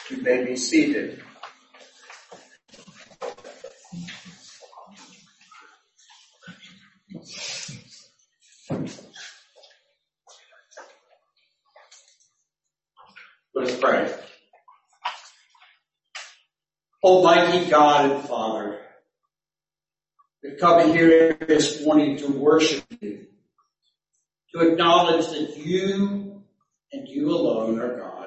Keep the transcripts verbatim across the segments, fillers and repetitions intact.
You may be seated. Let us pray. Almighty God and Father, we've come here this morning to worship you, to acknowledge that you and you alone are God.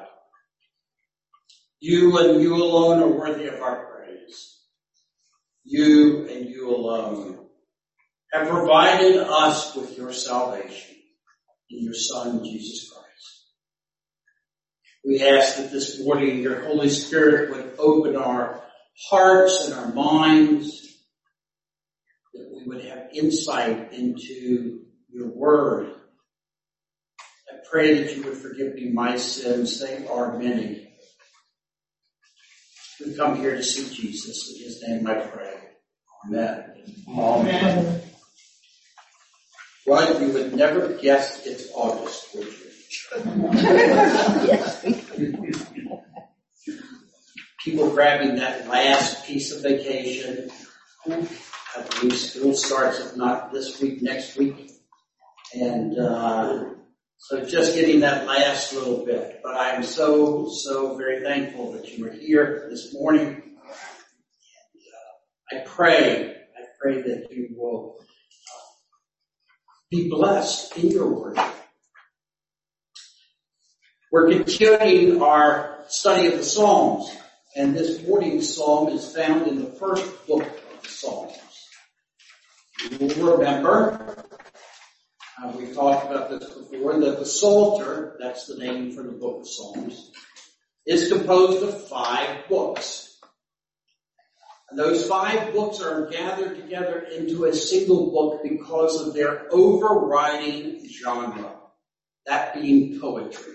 You and you alone are worthy of our praise. You and you alone have provided us with your salvation in your Son, Jesus Christ. We ask that this morning your Holy Spirit would open our hearts and our minds, that we would have insight into your word. I pray that you would forgive me my sins. They are many. We come here to see Jesus. In his name I pray. Amen. Amen. Well, you would never guess it's August, would you? Yes. People grabbing that last piece of vacation. I believe school starts, if not this week, next week. And uh so just getting that last little bit. But I am so, so very thankful that you were here this morning. And uh, I pray, I pray that you will uh, be blessed in your worship. We're continuing our study of the Psalms, and this morning's psalm is found in the first book of the Psalms. You will remember, uh, we talked about this before, that the Psalter, that's the name for the book of Psalms, is composed of five books. And those five books are gathered together into a single book because of their overriding genre, that being poetry.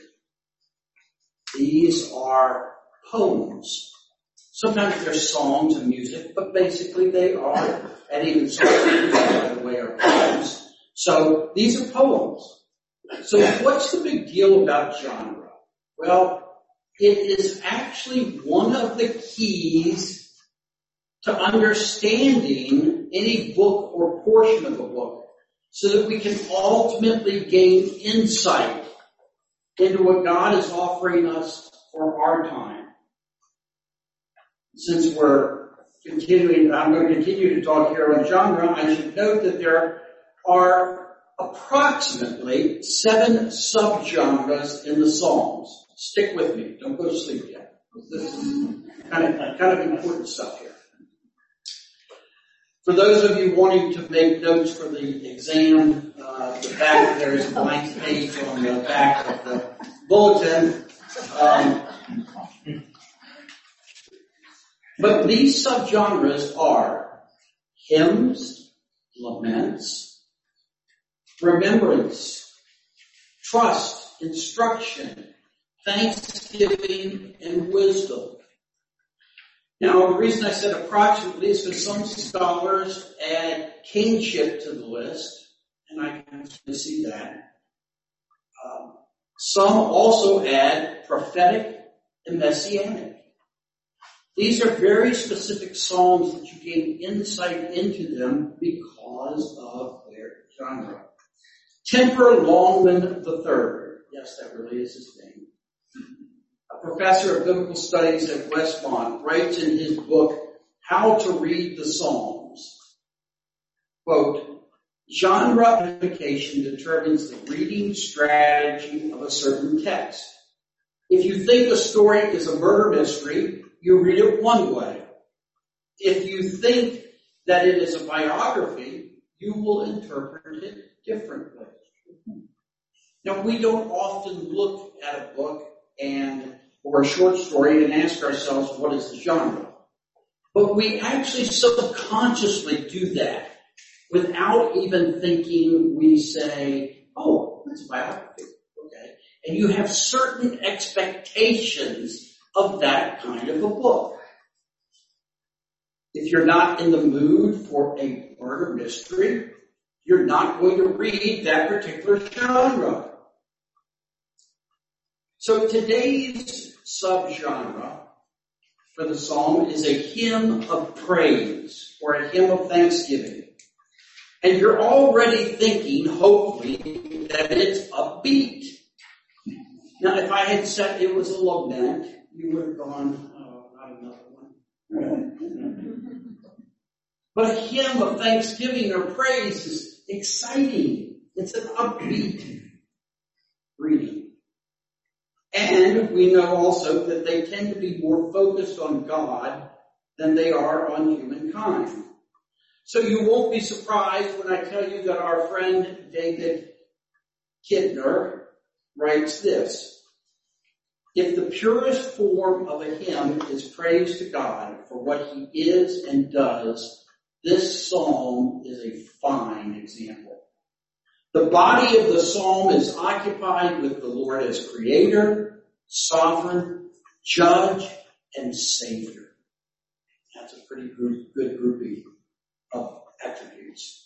These are poems. Sometimes they're songs and music, but basically they are, and even songs and music, by the way, are poems. So these are poems. So what's the big deal about genre? Well, it is actually one of the keys to understanding any book or portion of a book so that we can ultimately gain insight into what God is offering us for our time. Since we're continuing, I'm going to continue to talk here on genre, I should note that there are approximately seven subgenres in the Psalms. Stick with me. Don't go to sleep yet. This is kind of, kind of important stuff here. For those of you wanting to make notes for the exam, uh, the back, there is a blank page on the back of the bulletin. Um, but these subgenres are hymns, laments, remembrance, trust, instruction, thanksgiving, and wisdom. Now, the reason I said approximately is because some scholars add kingship to the list, and I can see that. Um, some also add prophetic and messianic. These are very specific psalms that you gain insight into them because of their genre. Temper Longman the third, yes, that really is his name, a professor of biblical studies at Westmont, writes in his book, How to Read the Psalms, quote, genre identification determines the reading strategy of a certain text. If you think a story is a murder mystery, you read it one way. If you think that it is a biography, you will interpret it differently. Now, we don't often look at a book and or a short story and ask ourselves, what is the genre? But we actually subconsciously do that. Without even thinking, we say, oh, that's a biography. Okay. And you have certain expectations of that kind of a book. If you're not in the mood for a murder mystery, you're not going to read that particular genre. So today's subgenre for the psalm is a hymn of praise or a hymn of thanksgiving. And you're already thinking, hopefully, that it's upbeat. Now, if I had said it was a lament, you would have gone, oh, not another one. But a hymn of thanksgiving or praise is exciting. It's an upbeat reading. And we know also that they tend to be more focused on God than they are on humankind. So you won't be surprised when I tell you that our friend David Kidner writes this: if the purest form of a hymn is praise to God for what he is and does, this psalm is a fine example. The body of the psalm is occupied with the Lord as creator, sovereign, judge, and savior. That's a pretty good grouping of attributes.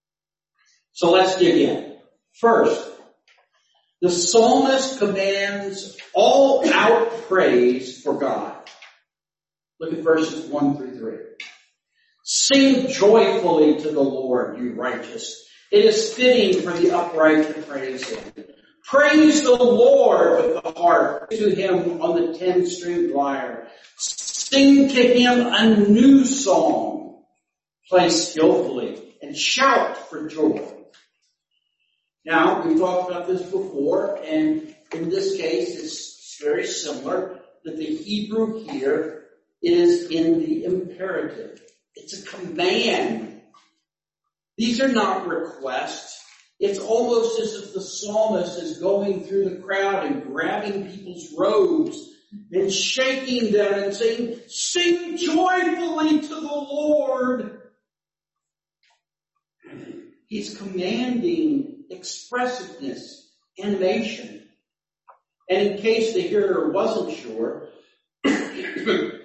So let's dig in. First, the psalmist commands all-out praise for God. Look at verses one through three. Sing joyfully to the Lord, you righteous. It is fitting for the upright to praise him. Praise the Lord with the harp, to him on the ten-stringed lyre. Sing to him a new song. Play skillfully and shout for joy. Now, we've talked about this before, and in this case, it's very similar, that the Hebrew here is in the imperative. It's a command. These are not requests. It's almost as if the psalmist is going through the crowd and grabbing people's robes and shaking them and saying, sing joyfully to the Lord. He's commanding expressiveness, animation. And in case the hearer wasn't sure, that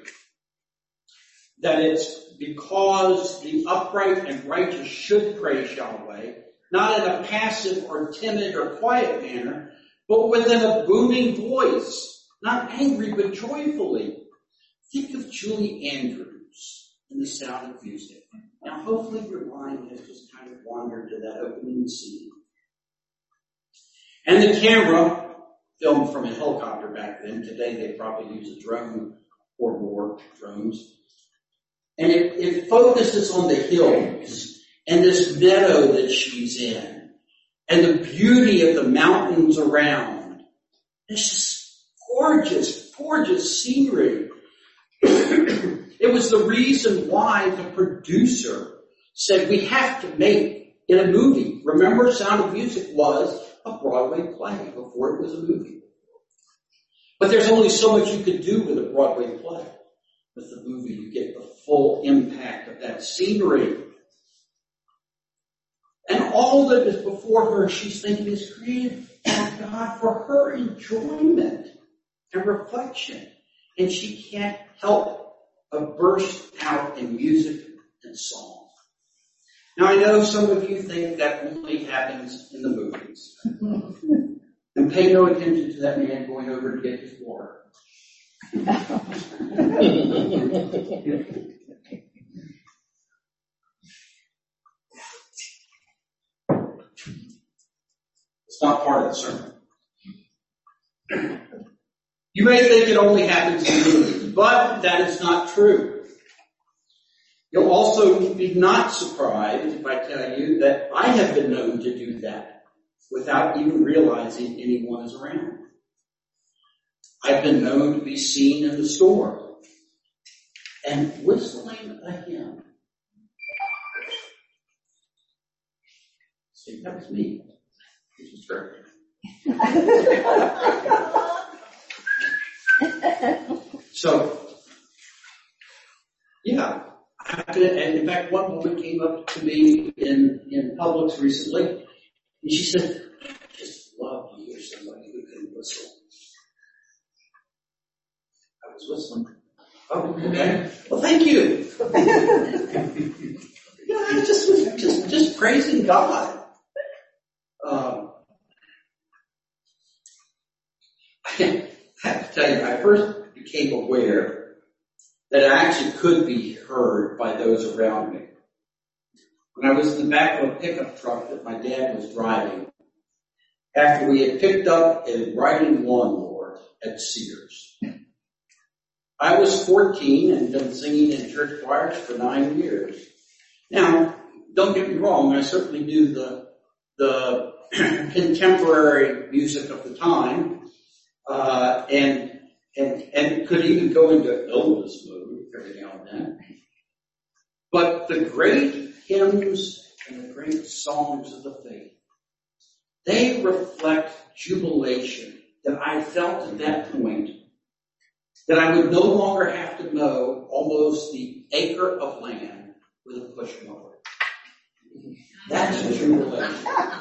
it's because the upright and righteous should praise Yahweh, not in a passive or timid or quiet manner, but within a booming voice, not angry but joyfully. Think of Julie Andrews in The Sound of Music. Now hopefully your mind has just kind of wandered to that opening scene. And the camera, filmed from a helicopter back then, today they probably use a drone or more drones, and it, it focuses on the hills and this meadow that she's in and the beauty of the mountains around. It's just gorgeous, gorgeous scenery. It was the reason why the producer said we have to make it a movie. Remember, Sound of Music was a Broadway play before it was a movie. But there's only so much you could do with a Broadway play. With the movie, you get the full impact of that scenery. And all that is before her, she's thinking, is created by God for her enjoyment and reflection. And she can't help but burst out in music and song. Now, I know some of you think that only happens in the movies. And pay no attention to that man going over to get his water. It's not part of the sermon. You may think it only happens in movies, but that is not true. You'll also be not surprised if I tell you that I have been known to do that without even realizing anyone is around. I've been known to be seen in the store and whistling a hymn. See, that was me. This is great. So, yeah. And in fact, one woman came up to me in, in Publix recently, and she said, I just love to hear somebody who can whistle. I was whistling. Oh, okay. Well, thank you. Yeah, I just was just, just praising God. Um, I have to tell you, I first became aware that actually could be heard by those around me. When I was in the back of a pickup truck that my dad was driving, after we had picked up a riding lawnmower at Sears. I was fourteen and been singing in church choirs for nine years. Now, don't get me wrong, I certainly knew the, the contemporary music of the time, uh, and, and, and could even go into Elvis mode every now and then. But the great hymns and the great songs of the faith, they reflect jubilation that I felt at that point, that I would no longer have to mow almost the acre of land with a push mower. That's jubilation.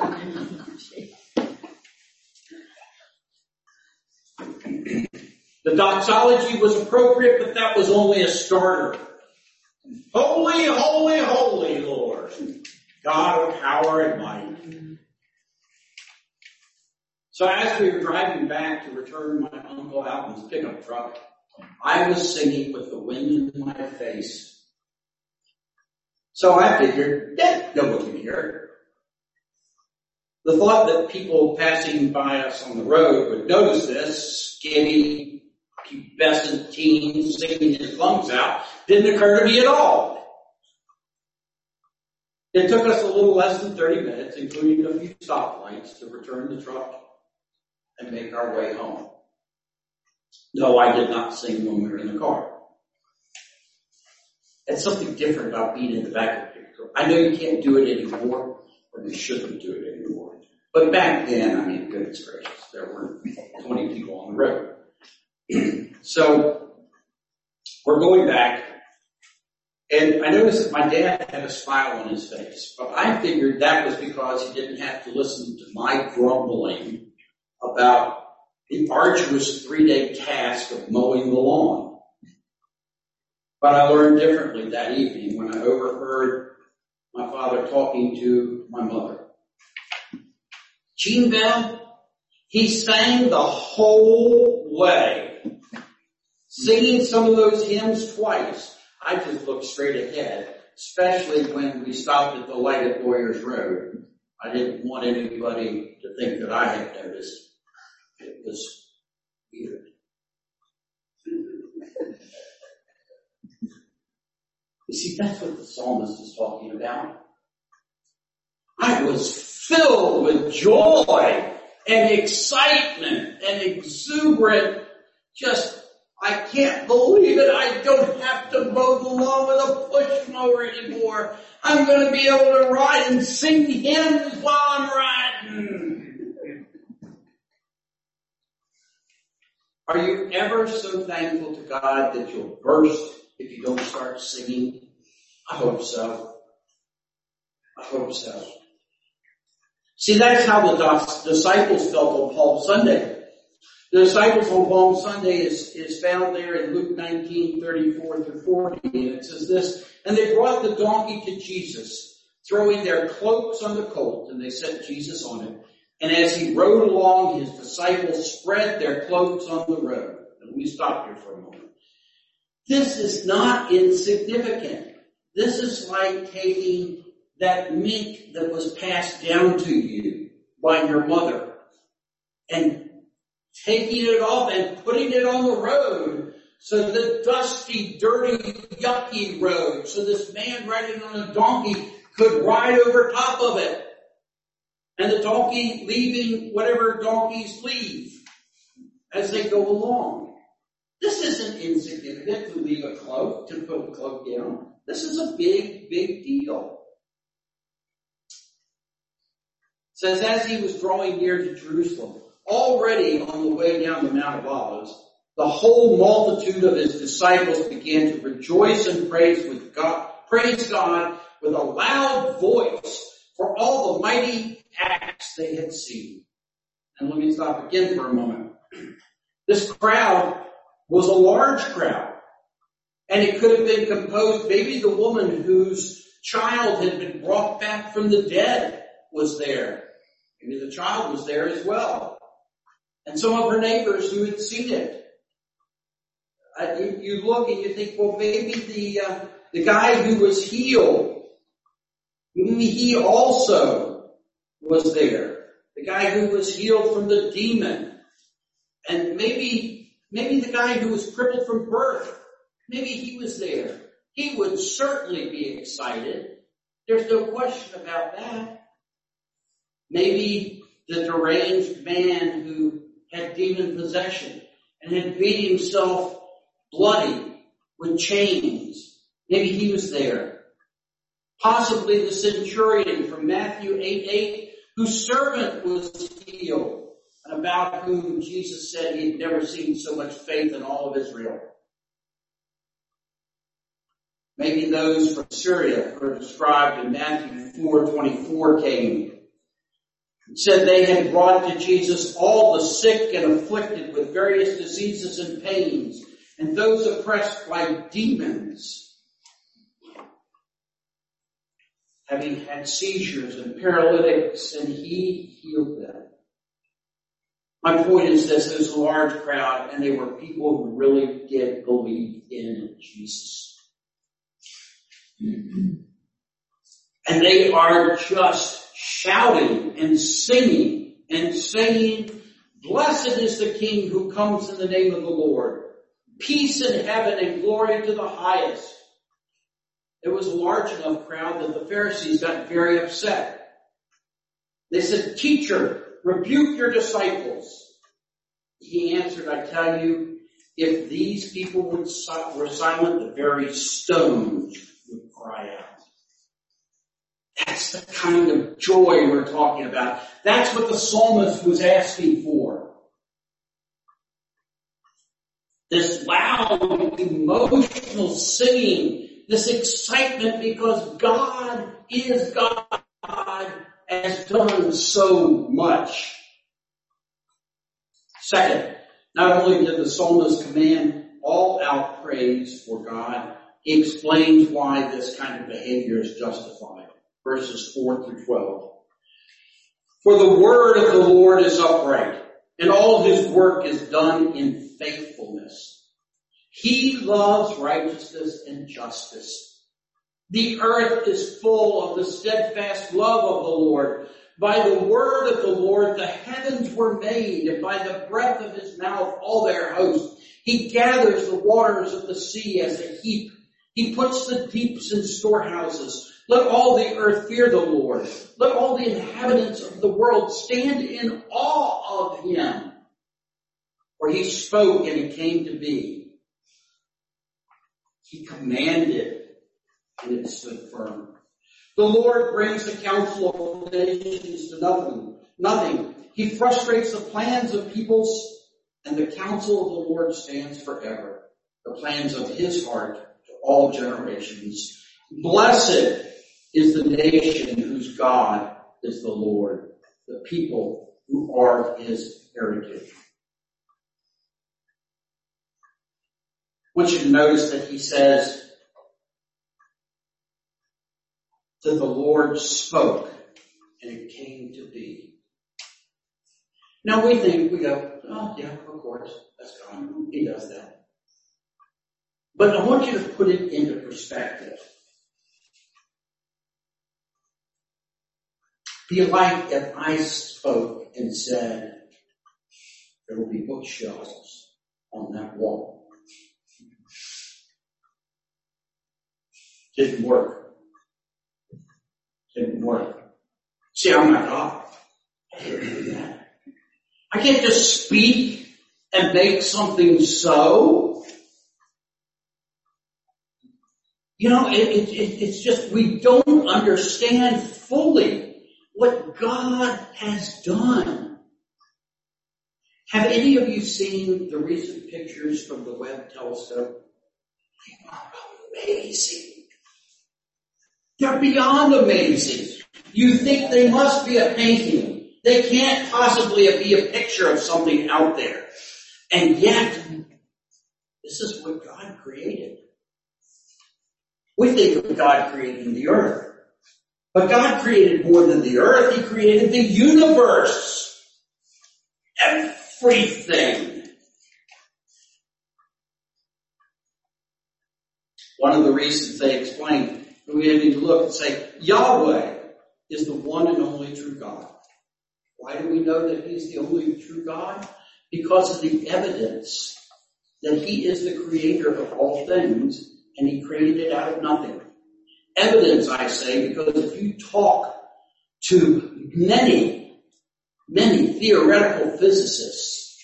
The doxology was appropriate, but that was only a starter. Holy, holy, holy Lord, God of power and might. So as we were driving back to return my Uncle Alvin's pickup truck, I was singing with the wind in my face. So I figured, yeah, nobody can hear it. The thought that people passing by us on the road would notice this skinny, pubescent teen singing his lungs out didn't occur to me at all. It took us a little less than thirty minutes, including a few stoplights, to return the truck and make our way home. No, I did not sing when we were in the car. It's something different about being in the back of the pickup truck. I know you can't do it anymore, or you shouldn't do it anymore. But back then, I mean, goodness gracious, there weren't twenty people on the road. So, we're going back, and I noticed that my dad had a smile on his face, but I figured that was because he didn't have to listen to my grumbling about the arduous three-day task of mowing the lawn. But I learned differently that evening when I overheard my father talking to my mother. Gene Bell, he sang the whole way, singing some of those hymns twice. I just looked straight ahead, especially when we stopped at the light at Lawyers Road. I didn't want anybody to think that I had noticed. It was weird. You see, that's what the psalmist is talking about. I was filled with joy and excitement and exuberant. Just, I can't believe it. I don't have to mow the lawn with a push mower anymore. I'm going to be able to ride and sing hymns while I'm riding. Are you ever so thankful to God that you'll burst if you don't start singing? I hope so. I hope so. See, that's how the disciples felt on Palm Sunday. The disciples on Palm Sunday is, is found there in Luke nineteen, thirty-four through forty. And it says this, and they brought the donkey to Jesus, throwing their cloaks on the colt, and they set Jesus on it. And as he rode along, his disciples spread their cloaks on the road. And let me stop here for a moment. This is not insignificant. This is like taking that mink that was passed down to you by your mother and taking it off and putting it on the road. So the dusty, dirty, yucky road. So this man riding on a donkey could ride over top of it. And the donkey leaving whatever donkeys leave as they go along. This isn't insignificant to leave a cloak, to put a cloak down. This is a big, big deal. It says, as he was drawing near to Jerusalem, already on the way down the Mount of Olives, the whole multitude of his disciples began to rejoice and praise with God, praise God with a loud voice for all the mighty acts they had seen. And let me stop again for a moment. This crowd was a large crowd. And it could have been composed, maybe the woman whose child had been brought back from the dead was there. Maybe the child was there as well. And some of her neighbors who had seen it. uh, you, you look and you think, well, maybe the uh, the guy who was healed, maybe he also was there. The guy who was healed from the demon, and maybe maybe the guy who was crippled from birth, maybe he was there. He would certainly be excited. There's no question about that. Maybe the deranged man who had demon possession and had beat himself bloody with chains, maybe he was there. Possibly the centurion from Matthew eight eight, whose servant was healed, and about whom Jesus said he had never seen so much faith in all of Israel. Maybe those from Syria who are described in Matthew four twenty-four came. It said they had brought to Jesus all the sick and afflicted with various diseases and pains, and those oppressed by demons, having had seizures and paralytics, and he healed them. My point is this, there's a large crowd, and they were people who really did believe in Jesus. And they are just shouting and singing and saying, "Blessed is the King who comes in the name of the Lord. Peace in heaven and glory to the highest." It was a large enough crowd that the Pharisees got very upset. They said, "Teacher, rebuke your disciples." He answered, "I tell you, if these people would, were silent, the very stones would cry out." That's the kind of joy we're talking about. That's what the psalmist was asking for. This loud, emotional singing, this excitement because God is God, has done so much. Second, not only did the psalmist command all-out praise for God, he explains why this kind of behavior is justified. Verses four through twelve. For the word of the Lord is upright, and all his work is done in faithfulness. He loves righteousness and justice. The earth is full of the steadfast love of the Lord. By the word of the Lord the heavens were made, and by the breath of his mouth all their host. He gathers the waters of the sea as a heap. He puts the deeps in storehouses. Let all the earth fear the Lord. Let all the inhabitants of the world stand in awe of him. For he spoke and it came to be. He commanded and it stood firm. The Lord brings the counsel of nations to nothing. Nothing. He frustrates the plans of peoples, and the counsel of the Lord stands forever. The plans of his heart to all generations. Blessed is the nation whose God is the Lord, the people who are his heritage. I want you to notice that he says that the Lord spoke and it came to be. Now we think, we go, oh yeah, of course, that's God. He does that. But I want you to put it into perspective. Be like if I spoke and said, there will be bookshelves on that wall. Didn't work. Didn't work. See, I'm not God. I can't do that. I can't just speak and make something so. You know, it, it, it, it's just we don't understand fully what God has done. Have any of you seen the recent pictures from the Webb telescope? They are amazing. They're beyond amazing. You think they must be a painting. They can't possibly be a picture of something out there. And yet, this is what God created. We think of God creating the earth. But God created more than the earth. He created the universe. Everything. One of the reasons they explain, we need to look and say, Yahweh is the one and only true God. Why do we know that He's the only true God? Because of the evidence that He is the creator of all things, and He created it out of nothing. Evidence, I say, because if you talk to many, many theoretical physicists,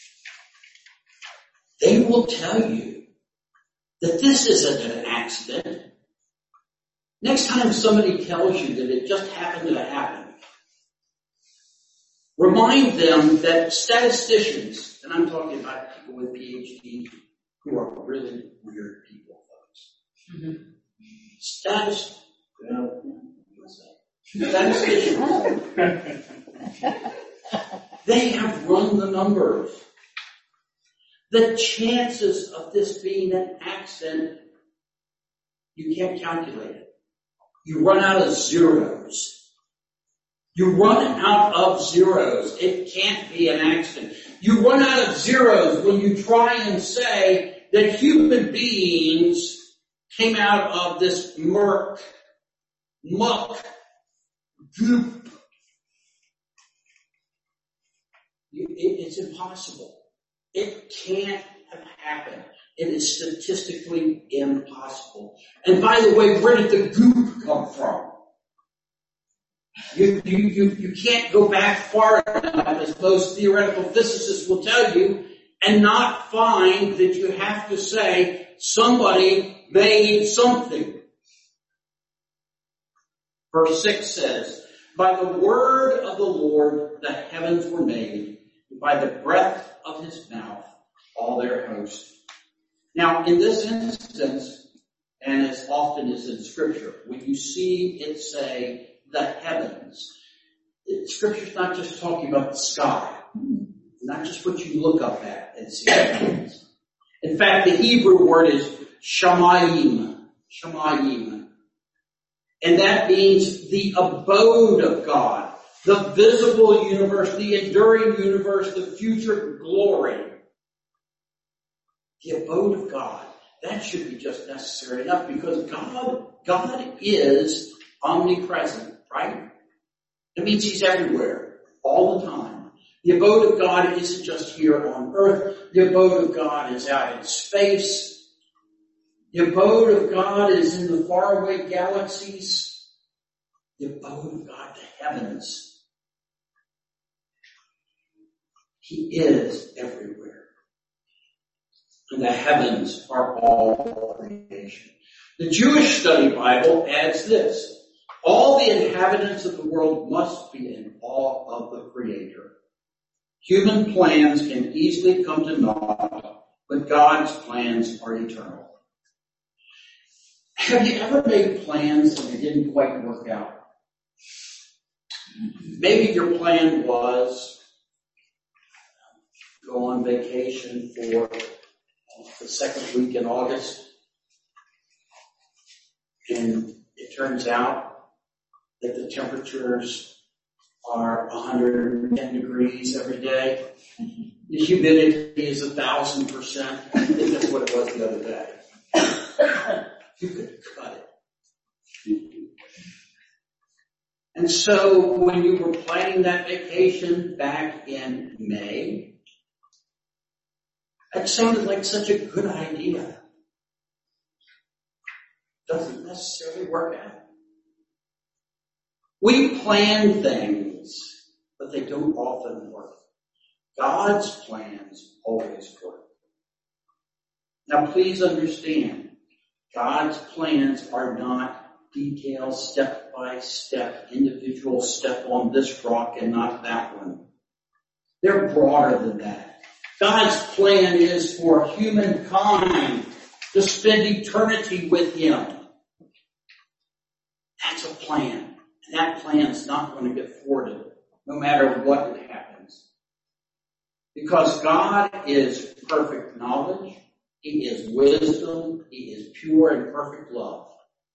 they will tell you that this isn't an accident. Next time somebody tells you that it just happened to happen, remind them that statisticians, and I'm talking about people with P H Ds who are really weird people, folks. Mm-hmm. Status, well, statisticians, they have run the numbers. The chances of this being an accident, you can't calculate it. You run out of zeros. You run out of zeros. It can't be an accident. You run out of zeros when you try and say that human beings came out of this murk, muck, goop. It's impossible. It can't have happened. It is statistically impossible. And by the way, where did the goop come from? You, you, you, you can't go back far enough, as most theoretical physicists will tell you, and not find that you have to say somebody made something. Verse six says, by the word of the Lord the heavens were made, and by the breath of His mouth all their host. Now, in this instance, and as often as in Scripture, when you see it say the heavens, Scripture's not just talking about the sky, not just what you look up at and see the heavens. In fact, the Hebrew word is shamayim, shamayim, and that means the abode of God, the visible universe, the enduring universe, the future glory. The abode of God. That should be just necessary enough because God, God is omnipresent, right? It means He's everywhere, all the time. The abode of God isn't just here on earth. The abode of God is out in space. The abode of God is in the faraway galaxies. The abode of God, the heavens. He is everywhere. And the heavens are all creation. The Jewish Study Bible adds this. All the inhabitants of the world must be in awe of the Creator. Human plans can easily come to naught, but God's plans are eternal. Have you ever made plans and they didn't quite work out? Maybe your plan was go on vacation for the second week in August, and it turns out that the temperatures are one hundred ten degrees every day. The humidity is a thousand percent. I think that's what it was the other day. You could cut it. And so when you were planning that vacation back in May, that sounded like such a good idea. Doesn't necessarily work out. We plan things, but they don't often work. God's plans always work. Now please understand, God's plans are not detailed, step by step, individual step on this rock and not that one. They're broader than that. God's plan is for humankind to spend eternity with Him. That's a plan. And that plan's not going to get thwarted, no matter what happens. Because God is perfect knowledge, He is wisdom, He is pure and perfect love.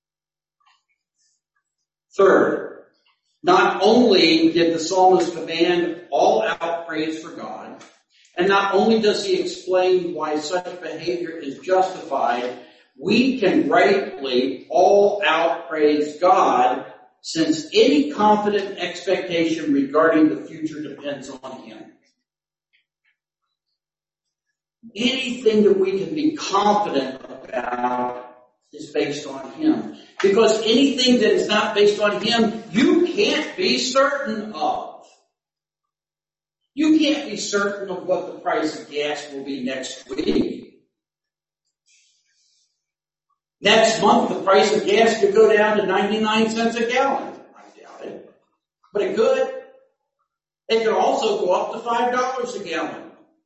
Third, not only did the psalmist command all out praise for God, and not only does he explain why such behavior is justified, we can rightly all out praise God, since any confident expectation regarding the future depends on Him. Anything that we can be confident about is based on Him. Because anything that is not based on Him, you can't be certain of. You can't be certain of what the price of gas will be next week. Next month, the price of gas could go down to ninety-nine cents a gallon. I doubt it. But it could. It could also go up to five dollars a gallon.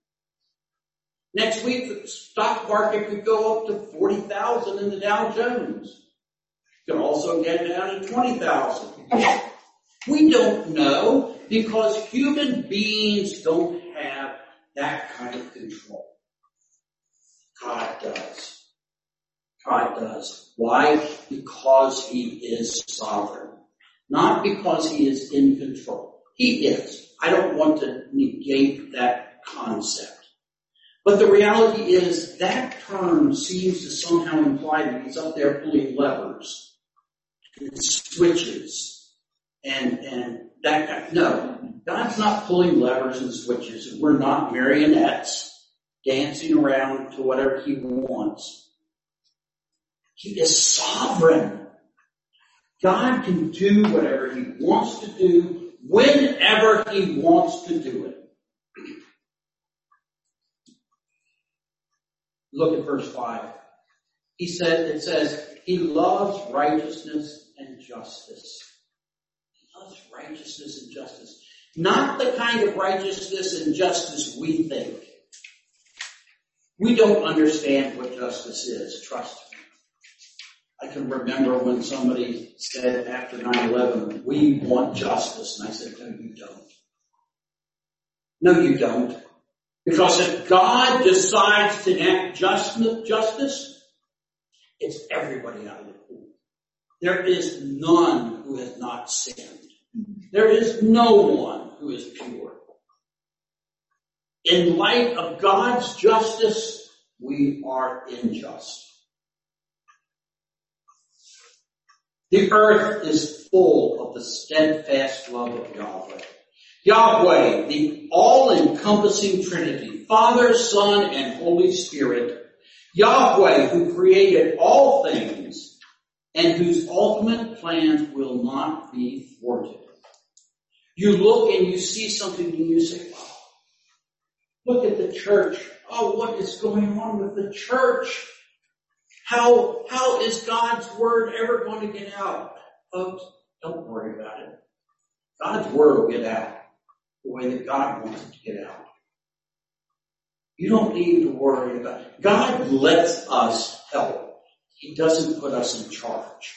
Next week, the stock market could go up to forty thousand in the Dow Jones. It could also get down to twenty thousand. We don't know, because human beings don't have that kind of control. God does. God does. Why? Because He is sovereign. Not because He is in control. He is. I don't want to negate that concept. But the reality is that term seems to somehow imply that He's up there pulling levers and switches and, and that kind. No, God's not pulling levers and switches. We're not marionettes dancing around to whatever He wants. He is sovereign. God can do whatever He wants to do whenever He wants to do it. Look at verse five. He said, it says, He loves righteousness and justice. He loves righteousness and justice. Not the kind of righteousness and justice we think. We don't understand what justice is, trust me. I can remember when somebody said after nine eleven, we want justice. And I said, no, you don't. No, you don't. Because if God decides to enact justice, it's everybody out of the pool. There is none who has not sinned. There is no one who is pure. In light of God's justice, we are unjust. The earth is full of the steadfast love of Yahweh. Yahweh, the all-encompassing Trinity, Father, Son, and Holy Spirit. Yahweh, who created all things and whose ultimate plans will not be thwarted. You look and you see something and you say, oh, look at the church. Oh, what is going on with the church? How, how is God's word ever going to get out? Folks, don't worry about it. God's word will get out the way that God wants it to get out. You don't need to worry about it. God lets us help. He doesn't put us in charge.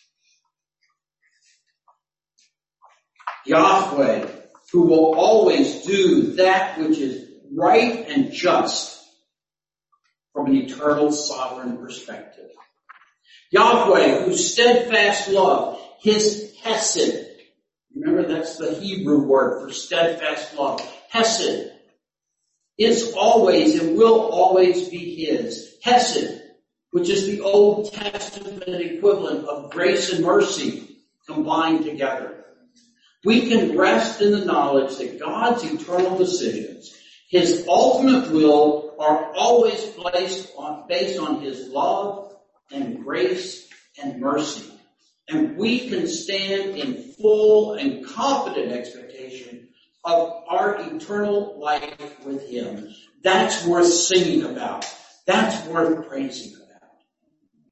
Yahweh, who will always do that which is right and just from an eternal sovereign perspective. Yahweh, whose steadfast love, His hesed. Remember, that's the Hebrew word for steadfast love. Hesed is always and will always be His. Hesed, which is the Old Testament equivalent of grace and mercy combined together. We can rest in the knowledge that God's eternal decisions, His ultimate will, are always placed on, based on His love and grace and mercy. And we can stand in full and confident expectation of our eternal life with Him. That's worth singing about. That's worth praising about.